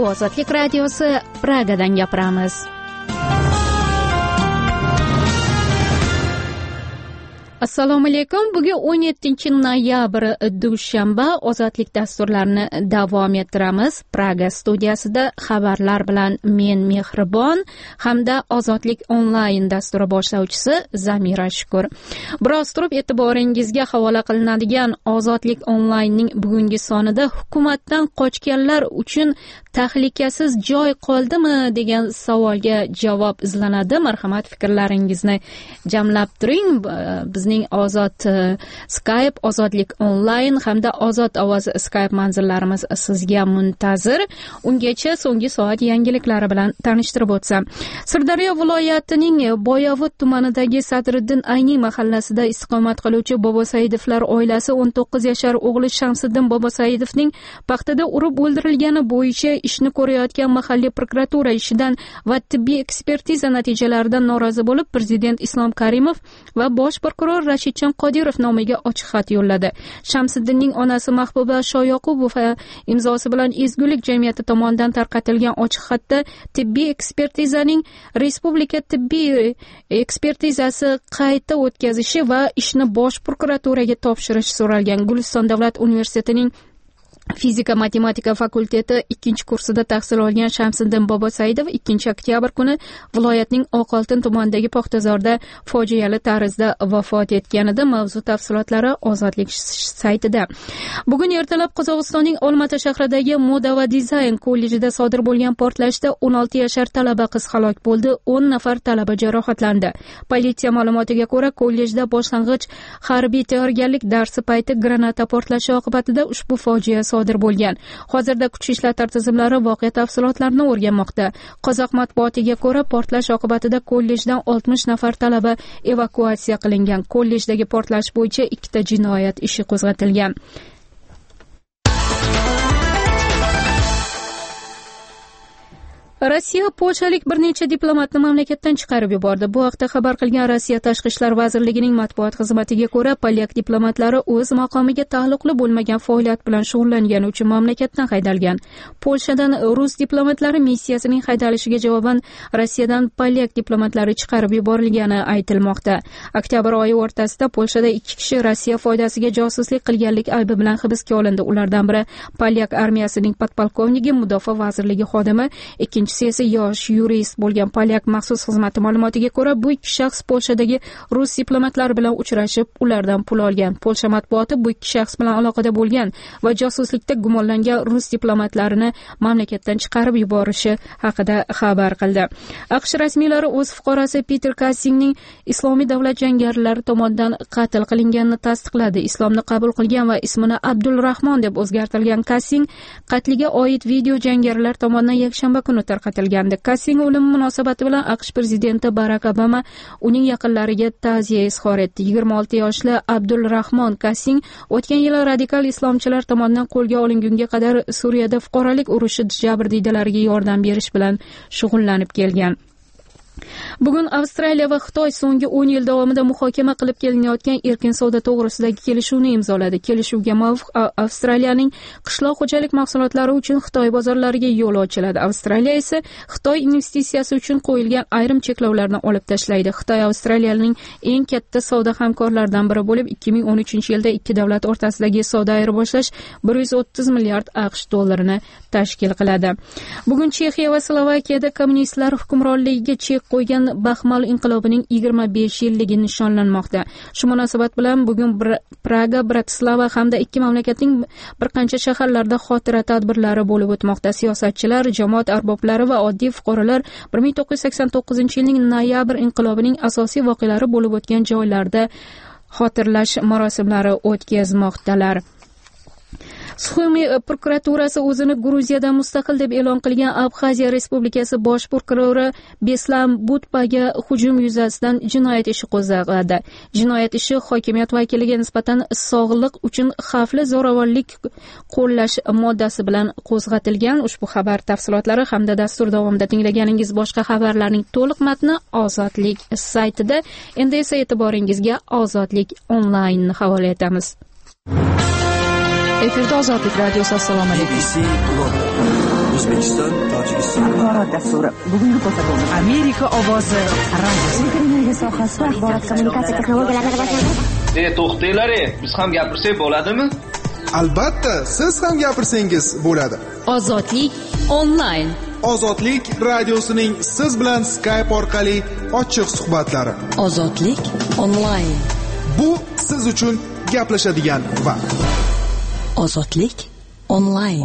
Bu Ozodlik radiosi, Pragadan gapiramiz. Assalomu alaykum. Bugun 17-noyabr dushanba Ozodlik dasturlarini davom ettiramiz. Praga studiyasida xabarlar bilan men Mehribon hamda Ozodlik onlayn dasturi boshlovchisi Zamira Shukur. Biroz turib e'tiboringizga havola qilinadigan Ozodlik onlaynning bugungi sonida hukumatdan qochganlar uchun tahlikasiz joy qoldimi degan savolga javob izlanadi. Marhamat, fikrlaringizni jamlab turing. Bizning Ozod Skype, Ozodlik onlayn hamda Ozod ovoz Skype manzillarimiz sizga muntazir. Ungacha so'nggi soat yangiliklari bilan tanishtirib o'tsam. Sirdaryo viloyatining Boyovut tumanidagi Sadriddin Ayni mahallasida istiqomat qiluvchi Bobosaidovlar oilasi 19 yashar o'g'li Shamsiddin Bobosaidovning paxtada urib o'ldirilgani bo'yicha ishni ko'rayotgan mahalliy prokuratura ishidan va tibbiy ekspertiza natijalaridan norozi bo'lib, Prezident Islom Karimov va bosh prokuror Rashidjon Qodirov nomiga ochiq xat yo'lladi. Shamsiddinning onasi Mahbuba Shoyoqubova imzosi bilan Ezgulik jamiyati tomonidan tarqatilgan ochiq xatda tibbiy ekspertizaning Respublika tibbiy ekspertizasi qayta o'tkazishi va ishni bosh prokuraturaga topshirish so'ralgan. Guliston davlat universitetining Fizika matematika fakulteti 2-kursida tahsil olgan Shamsiddin Bobosaidov 2-oktyabr kuni viloyatning Oqoltin tumanidagi Paxtazorda fojiali tarzda vafot etganida. Mavzu tafsilotlari Ozodlik saytida. Bugun ertalab Qozog'istonning Olmaota shahridagi Moda va dizayn kollejida sodir bo'lgan portlashda 16 yashar talaba qiz halok bo'ldi, 10 nafar talaba jarohatlandi. Politsiya ma'lumotiga ko'ra, kollejda boshlang'ich harbiy tayyorgarlik darsi payti granata portlashi oqibatida ushbu fojia sodir bo'lgan. Hozirda kuchli ishlar tizimlari voqea tafsilotlarini o'rganmoqda. Qozoq matbuotiga ko'ra, portlash oqibatida kollejdan 60 nafar talaba evakuatsiya qilingan. Kollejdagi portlash bo'yicha 2 jinoyat ishi qo'zg'atilgan. Rossiya polshalik bir necha diplomatni mamlakatdan chiqarib yubordi. Bu haqda xabar qilgan Rossiya Tashqi ishlar vazirligining matbuot xizmatiga ko'ra, polyak diplomatlari o'z maqomiga taalluqli bo'lmagan faoliyat bilan shug'ullangani uchun mamlakatdan haydalgan. Polshadan rus diplomatlari missiyasining haydalishiga javoban Rossiyadan polyak diplomatlari chiqarib yuborilgani aytilmoqda. Oktyabr oyi o'rtasida Polshada 2 kishi Rossiya foydasiga josuslik qilganlik aybi bilan hibsga olindi. Ulardan biri polyak armiyasining podpolkovnigi, mudofaa vazirligi xodimi, ikkinchisi esa yosh yurist bo'lgan. Polyak maxsus xizmati ma'lumotiga ko'ra, bu 2 shaxs Polshadagi rus diplomatlari bilan uchrashib, ulardan pul olgan. Polsha matbuoti bu 2 shaxs bilan aloqada bo'lgan va josuslikda gumonlangan rus diplomatlarini mamlakatdan chiqarib yuborishi haqida xabar qildi. AQSh rasmiylari o'z fuqarosi Peter Kassingning Islomiy davlat jangarilari tomonidan qatl qilinganini tasdiqladi. Islomni qabul qilgan va ismini Abdulrahmon deb o'zgartirilgan Kassing qatliga oid video jangarilar tomonidan yakshanba kuni tarqatilgandi. Kassing o'limi munosabati bilan AQSh prezidenti Barak Obama uning yaqinlariga ta'ziya izhor etdi. 26 yoshli Abdulrahmon Kassing o'tgan yili radikal islomchilar tomonidan qo'lga olingunga qadar Suriyada fuqarolik urushi jabrdiydalarga yordam berish bilan shug'ullanib kelgan. Bugun Avstraliya va Xitoy so'nggi 10 yil davomida muhokama qilib kelinayotgan erkin savdo to'g'risidagi kelishuvni imzoladi. Kelishuvga muvofiq Avstraliyaning qishloq xo'jalik mahsulotlari uchun Xitoy bozorlariga yo'l ochiladi. Avstraliya esa Xitoy investitsiyasi uchun qo'yilgan ayrim cheklovlarni olib tashlaydi. Xitoy Avstraliyaning eng katta savdo hamkorlaridan biri bo'lib, 2013-yilda ikki davlat o'rtasidagi savdo ayirboshlash 130 milliard AQSh dollarini tashkil qiladi. Bugun Chexiya va Slovakiyada kommunistlar hukmronligiga chek qo'ygan Baxmal inqilobining 25 yilligi nishonlanmoqda. Shu munosabat bilan bugun Praga, Bratislava hamda ikki mamlakatning bir qancha shaharlarida xotira tadbirlari bo'lib o'tmoqda. Siyosatchilar, jamoat arboblari va oddiy fuqarolar 1989-yilning noyabr inqilobining asosiy voqealari bo'lib o'tgan joylarda xotirlash marosimlari o'tkazmoqdalar. Suxumi prokuraturasi o'zini Gruziyadan mustaqil deb e'lon qilgan Abxaziya Respublikasi bosh prokurori Beslam Butpaga hujum yuzasidan jinoyat ishi qo'zg'adi. Jinoyat ishi hokimiyat vakiliga nisbatan sog'liq uchun xavfli zo'ravonlik qo'llash moddasi bilan qo'zg'atilgan. Ushbu xabar tafsilotlari hamda dastur davomida tinglaganingiz boshqa xabarlarning to'liq matni Ozodlik saytida. Endi esa e'tiboringizga Ozodlik onlaynni havola etamiz. Efirda Ozodlik radiosi. Assalomu alaykum. O'zbekiston, Tojikiston axborot dasturi. Bugungi ko'rsatuvimiz Amerika ovozi radiosi. Televiziya sohasida axborot kommunikatsiya texnologiyalarini rivojlantirish. To'xtanglar, biz ham gapirsak bo'ladimi? Albatta, siz ham gapirsangiz bo'ladi. Ozodlik onlayn. Ozodlik radiosining siz bilan Skype orqali ochiq suhbatlari. Ozodlik onlayn. Bu siz uchun gaplashadigan vaqt. Ozodlik onlayn.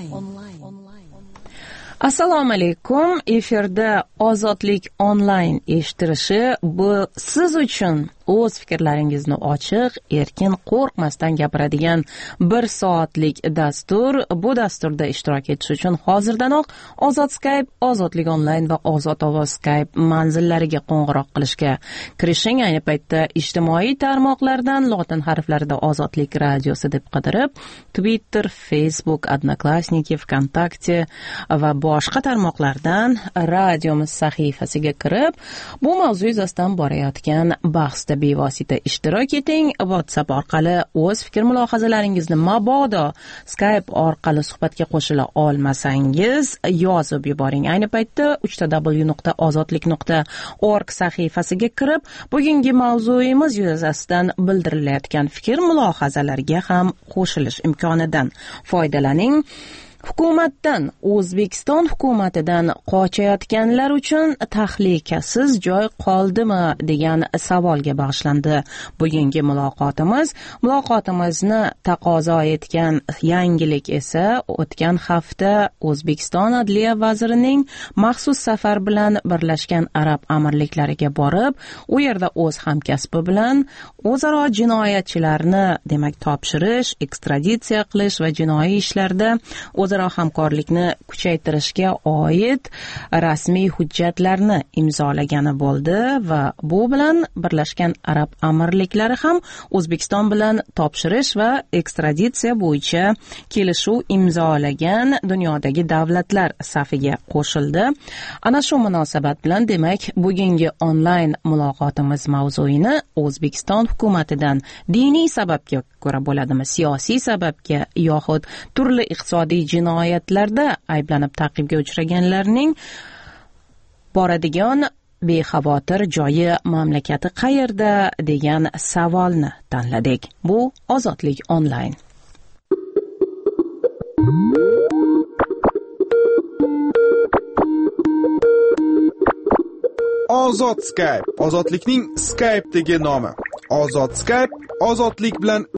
Assalomu alaykum. Efirda Ozodlik onlayn eshittirishi bu siz uchun o'z fikrlaringizni ochiq, erkin, qo'rqmasdan gapiradigan 1 soatlik dastur. Bu dasturda ishtirok etish uchun hozirdanoq Ozod Skype, Ozodlik onlayn va Ozod ovoz Skype manzillariga qo'ng'iroq qilishga kirishing. Ayni paytda ijtimoiy tarmoqlardan lotin harflarida Ozodlik radiosi deb qidirib, Twitter, Facebook, Odnoklassniki, Vkontakte va boshqa tarmoqlardan radiomiz sahifasiga kirib, bu mavzu yuzasidan borayotgan bahsda bevosita ishtirok eting. WhatsApp orqali o'z fikr mulohazalaringizni mabodo Skype orqali suhbatga qo'shila olmasangiz yozib yuboring. Ayni paytda www.ozodlik.org sahifasiga kirib, bugungi mavzuyimiz yuzasidan bildirilayotgan fikr mulohazalarga ham qo'shilish imkonidan foydalaning. Hukumatdan, O'zbekiston hukumatidan qochayotganlar uchun tahlikasiz joy qoldimi degan savolga bag'ishlandi bugungi muloqotimiz. Muloqotimizni taqozo etgan yangilik esa o'tgan hafta O'zbekiston Adliya vazirining maxsus safar bilan Birlashgan Arab Amirliklariga borib, u yerda o'z hamkasbi bilan o'zaro jinoyatchilarni, demak, topshirish, ekstraditsiya qilish va jinoiy ishlarda o'zaro hamkorlikni kuchaytirishga oid rasmiy hujjatlarni imzolagani bo'ldi va bu bilan Birlashgan Arab Amirliklari ham O'zbekiston bilan topshirish va ekstraditsiya bo'yicha kelishuv imzolagan dunyodagi davlatlar safiga qo'shildi. Ana shu munosabat bilan, demak, bugungi onlayn muloqotimiz mavzuyini O'zbekiston hukumatidan diniy sababga ko'ra bo'ladimi, siyosiy sababga yoxud turli iqtisodiy jinoyatlarda ayblanib ta'qibga uchraganlarning boradigan bexavotir joyi, mamlakati qayerda degan savolni tanladik. Bu Ozodlik onlayn. Ozod Skype, ozodlikning Skype'dagi nomi. Ozod Skype ozodlik bilan